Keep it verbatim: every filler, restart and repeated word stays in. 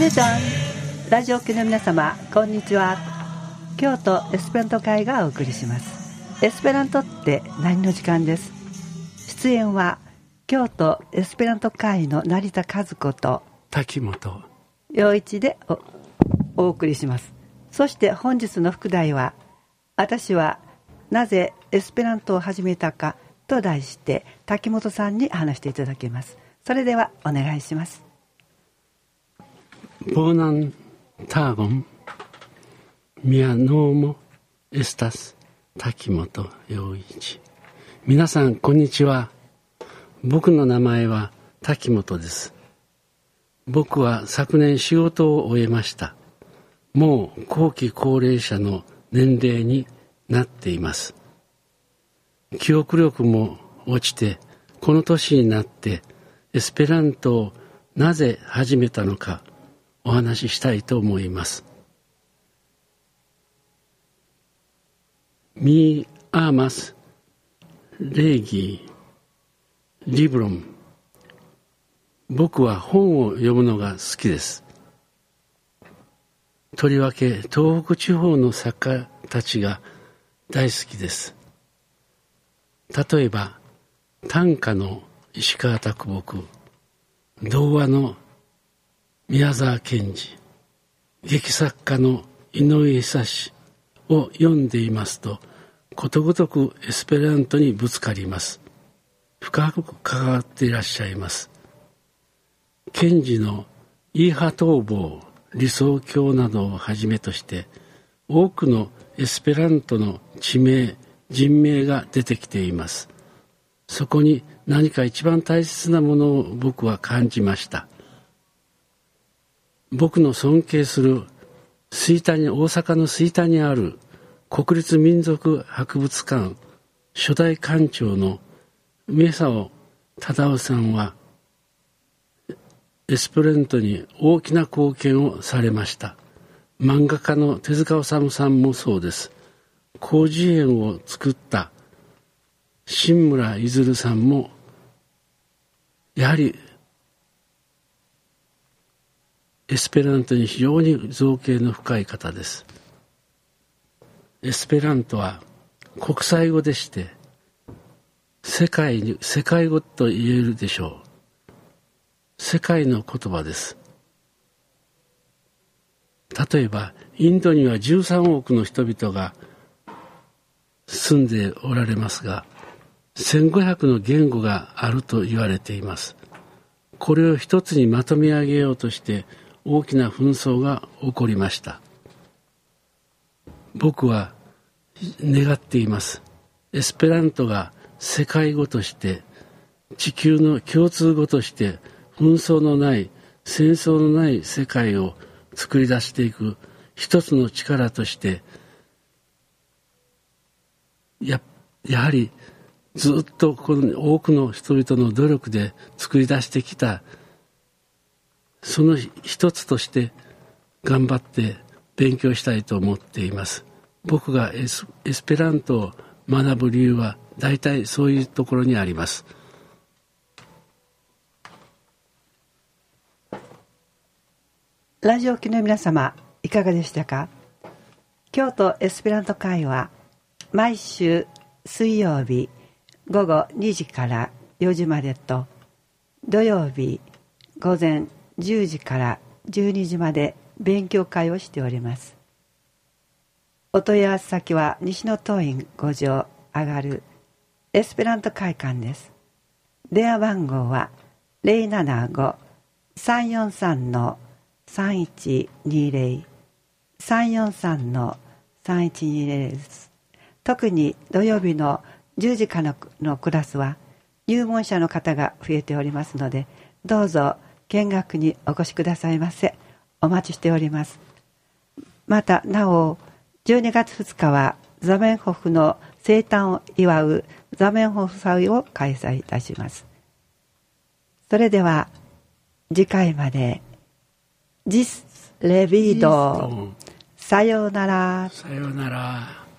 レザンラジオ系の皆様、こんにちは。京都エスペラント会がお送りします。エスペラントって何の時間です。出演は京都エスペラント会の成田和子と滝本陽一で お, お送りします。そして本日の副題は、私はなぜエスペラントを始めたかと題して滝本さんに話していただきます。それではお願いします。 ボーナンターゴンミアノーモエスタス滝本陽一。皆さんこんにちは。僕の名前は滝本です。僕は昨年仕事を終えました。もう後期高齢者の年齢になっています。記憶力も落ちて、この年になってエスペラントをなぜ始めたのかお話ししたいと思います。ミーアーマスレイギーリブロン。僕は本を読むのが好きです。とりわけ東北地方の作家たちが大好きです。例えば短歌の石川啄木、童話の宮沢賢治、劇作家の井上久志を読んでいますと、ことごとくエスペラントにぶつかります。深く関わっていらっしゃいます。賢治のイーハ逃亡、理想郷などをはじめとして多くのエスペラントの地名、人名が出てきています。そこに何か一番大切なものを僕は感じました。僕の尊敬する吹田に大阪の吹田にある国立民族博物館初代館長の梅沢忠夫さんはエスペラントに大きな貢献をされました。漫画家の手塚治虫さんもそうです。広辞苑を作った新村いずるさんもやはりエスペラントに非常に造詣の深い方です。エスペラントは国際語でして世界に世界語と言えるでしょう。世界の言葉です。例えばインドにはじゅうさんおくの人々が住んでおられますが、せんごひゃくの言語があると言われています。これを一つにまとめ上げようとして大きな紛争が起こりました。僕は願っています。エスペラントが世界語として地球の共通語として紛争のない戦争のない世界を作り出していく一つの力としてや、やはりずっとこの多くの人々の努力で作り出してきたその一つとして頑張って勉強したいと思っています。僕がエス、エスペラントを学ぶ理由は大体そういうところにあります。 ラジオ機の皆様、いかがでしたか。京都エスペラント会は毎週水曜日午後にじからよじまでと、土曜日午前じゅうじからじゅうにじまで勉強会をしております。お問い合わせ先は西の東院ご条上がるエスペラント会館です。電話番号は ゼロななご さんよんさん さんいちにゼロ さんよんさん さんいちにゼロ です。特に土曜日のじゅうじからのクラスは入門者の方が増えておりますので、どうぞ見学にお越しくださいませ。お待ちしております。またなおじゅうにがつふつかはザメンホフの生誕を祝うザメンホフ祭を開催いたします。それでは次回までジスレビード、さようなら。 さようなら。